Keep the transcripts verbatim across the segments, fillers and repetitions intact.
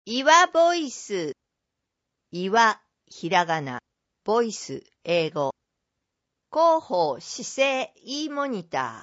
岩ボイス。岩、ひらがな。ボイス、英語。広報、姿勢、e モニター。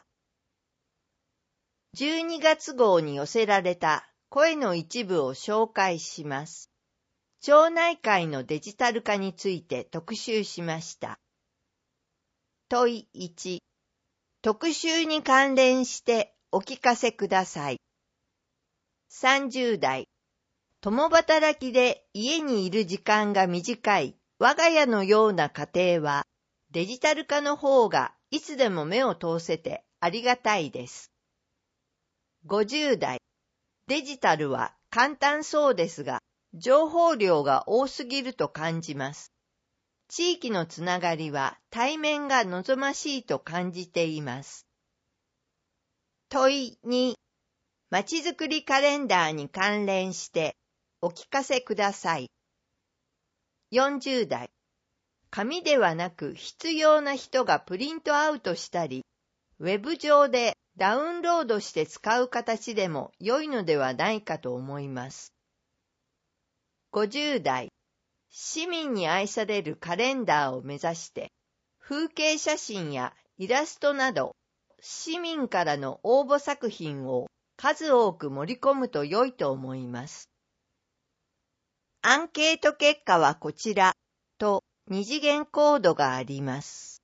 じゅうにがつ号に寄せられた声の一部を紹介します。町内会のデジタル化について特集しました。問いいち。特集に関連してお聞かせください。さんじゅう代。共働きで家にいる時間が短い我が家のような家庭は、デジタル化の方がいつでも目を通せてありがたいです。ごじゅう代。デジタルは簡単そうですが、情報量が多すぎると感じます。地域のつながりは対面が望ましいと感じています。問いに、まちづくりカレンダーに関連してお聞かせください。よんじゅう代。紙ではなく必要な人がプリントアウトしたり、ウェブ上でダウンロードして使う形でも良いのではないかと思います。ごじゅう代。市民に愛されるカレンダーを目指して、風景写真やイラストなど、市民からの応募作品を数多く盛り込むと良いと思います。アンケート結果はこちらと二次元コードがあります。